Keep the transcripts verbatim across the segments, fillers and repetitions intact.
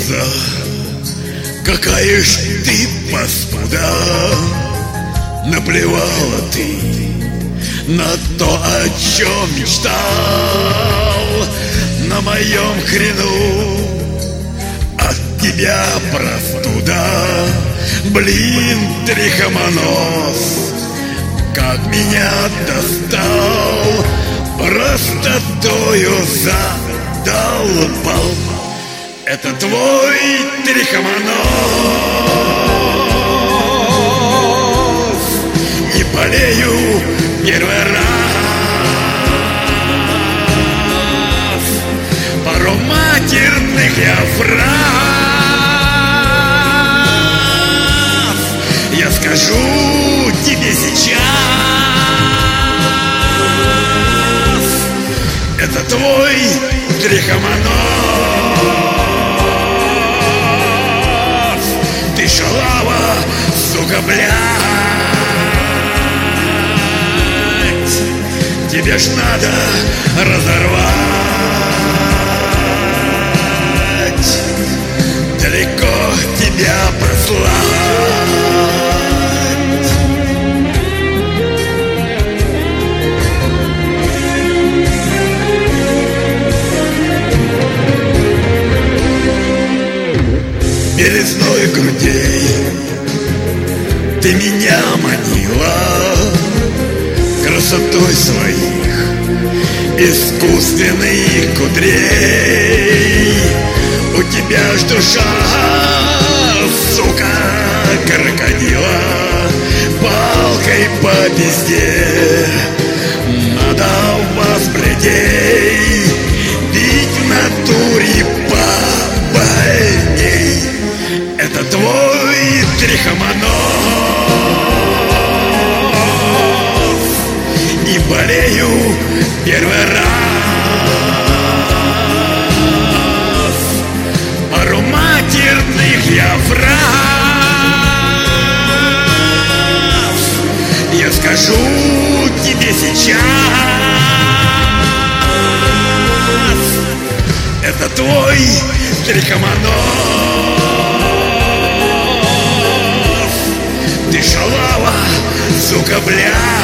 глаза. Какая ж ты паскуда, наплевала ты на то, о чем мечтал. На моем хрену от тебя простуда. Блин, трихомонос, как меня достал, простотою задолбал. Это твой трихомонос, и болею первый раз. Пару матерных я фраз я скажу тебе сейчас. Это твой трихомонос. Ты шалава, сука, блядь. Тебе ж надо разорвать. Далеко тебя послать. Белизной грудей ты меня манила, красотой своих искусственных кудрей. У тебя ж душа, сука, крокодила, палкой по пизде. Надо вас, блядей, бить в натуре побольней. Это твой трихомонос, и болею первый раз. Пару матерных я фраз я скажу тебе сейчас. Это твой трихомонос. Ты шалава, сука, блядь.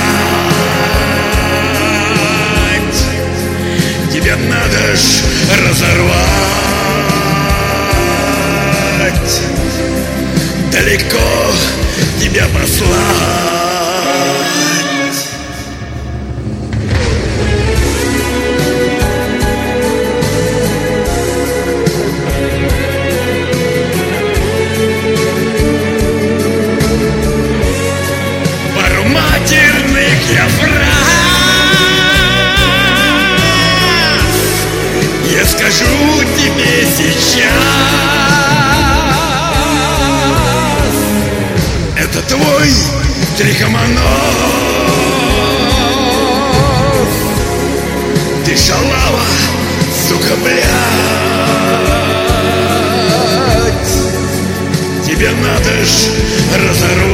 Тебе надо ж разорвать. Далеко тебя послать. Я фраз я скажу тебе сейчас. Это твой трихомонос. Ты шалава, сука, блядь. Тебе надо ж разорвать.